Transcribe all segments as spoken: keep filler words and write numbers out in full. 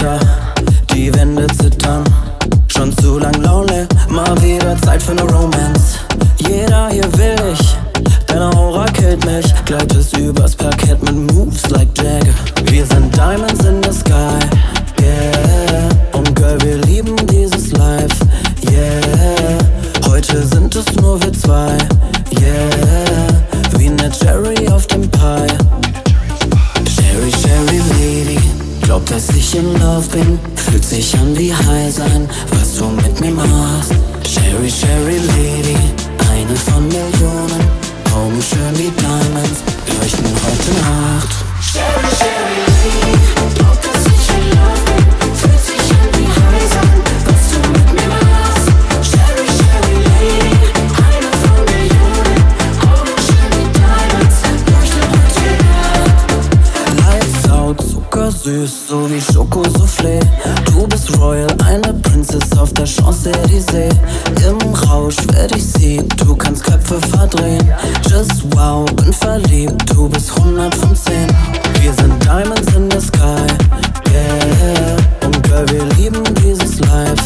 weiter, die Wände zittern. Schon zu lang lonely, mal wieder Zeit für ne Romance. Jeder hier will dich, deine Aura killt mich. Gleitest übers Parkett mit Moves like Jagger. Wir sind Diamonds in the sky, yeah. Und Girl, wir lieben dieses Life, yeah. Heute sind es nur wir zwei, yeah. Wie ne Cherry auf dem Pie. Cherry, Cherry Lady, glaubt, dass ich in Love bin. Fühlt sich an wie High sein, was du mit mir machst. Cherry, Cherry Lady, eine von Millionen. Augen schön wie Diamonds, leuchten heute Nacht. Cherry, Cherry Lady, glaubt, dass ich in Love bin. Fühlt sich an wie High sein, was du mit mir machst. Cherry, Cherry Lady, eine von Millionen. Augen schön wie Diamonds, leuchten heute Nacht. Lights out, zuckersüß, so wie Schokosoufflé. Du bist Royal, eine Princess auf der Champs-Élysées. Im Rausch werd ich sie, du kannst Köpfe verdrehen. Just wow, bin verliebt, du bist hundert von zehn. Wir sind Diamonds in the sky, yeah. Und Girl, wir lieben dieses Life,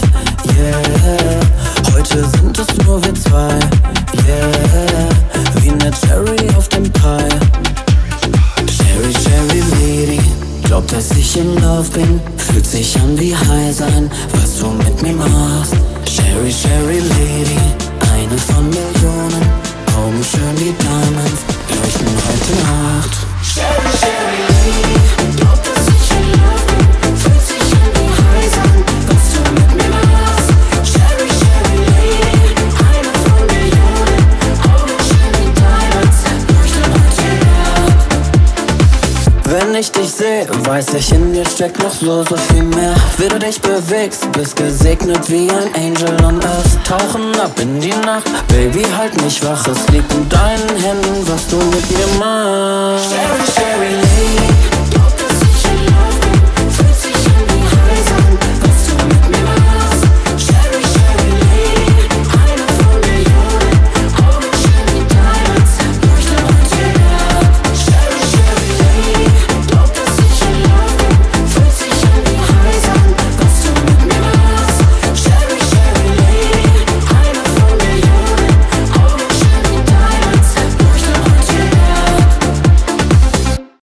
yeah. Heute sind es nur wir zwei, yeah. Wie ne Cherry auf dem Pie. Cherry, Cherry Lady, glaubt, dass ich in Love bin. Fühlt sich an wie High sein, was du mit mir machst. Cherry, Cherry Lady, eine von Millionen. Augen schön wie Diamonds, leuchten heute Nacht. Cherry, Cherry Lady, glaubt, dass ich in Love bin. Fühlt sich an wie High sein, was du mit mir machst. Cherry, Cherry Lady, eine von Millionen. Augen schön wie Diamonds, leuchten heute Nacht. Wenn ich dich sehe, weiß ich, in dir steckt noch so, so viel mehr. Wie du dich bewegst, bist gesegnet wie ein Angel on Earth. Tauchen ab in die Nacht, Baby, halt mich wach. Es liegt in deinen Händen, was du mit mir machst. Cherry, Cherry Lady,